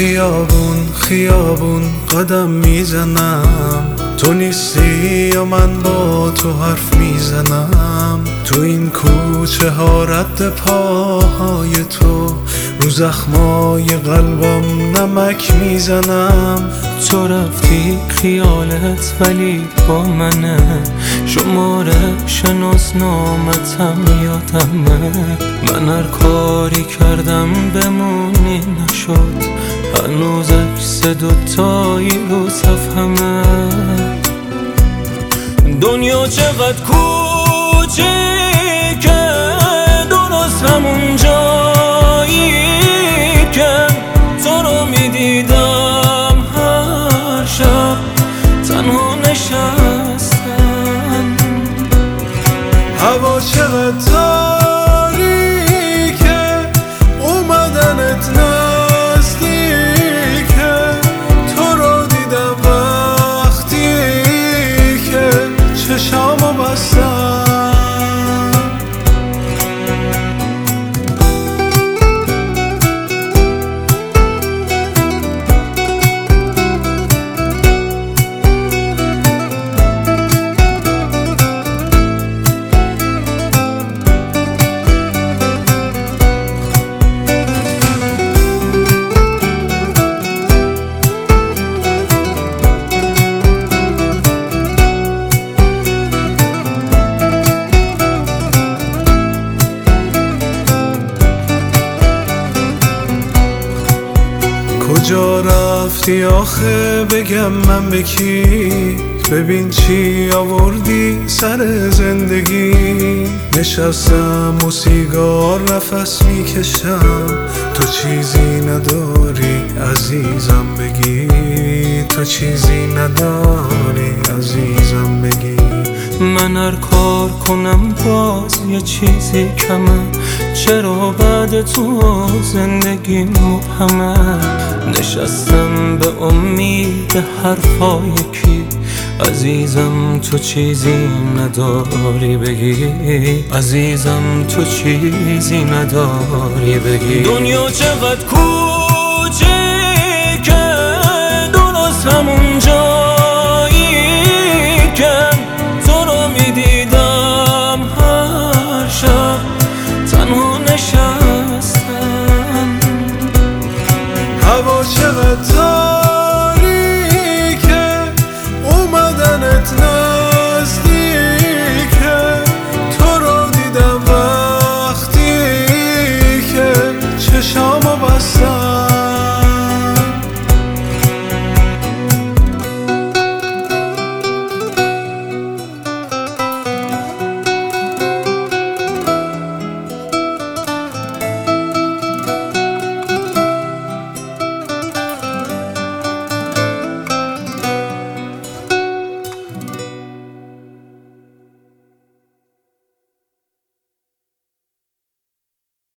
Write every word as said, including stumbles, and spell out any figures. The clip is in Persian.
خیابون خیابون قدم میزنم، تو نیستی و من با تو حرف میزنم. تو این کوچه ها رد پاهای تو، رو زخمای قلبم نمک میزنم. تو رفتی خیالت ولی با منه، شماره شناسنامتم یادمه. من هر کاری کردم بمونی نشد، هنوز عکس دوتایی رو صفحمه. دنیا چقدر کوچیکه، درست همون جایی که تو رو میدیدم هر شب تنها نشستم. هوا چقدر تاریکه، اومدنت نزدیکه. تو رو دیدم وقتی که چشامو بستم. کجا رفتی آخه بگم من به کی؟ ببین چی آوردی سر زندگی. نشستم و سیگار نفس میکشم، تو چیزی نداری عزیزم بگی. تو چیزی نداری عزیزم بگی. من هر کار کنم باز یه چیزی کمه، چرا بعد تو زندگی مبهمه. نشستم به امید حرفای کی، عزیزم تو چیزی نداری بگی. عزیزم تو چیزی نداری بگی. دنیا چقدر کوچیکه، درست همون جایی که تو رو میدیدم هر شب تنها نشستم.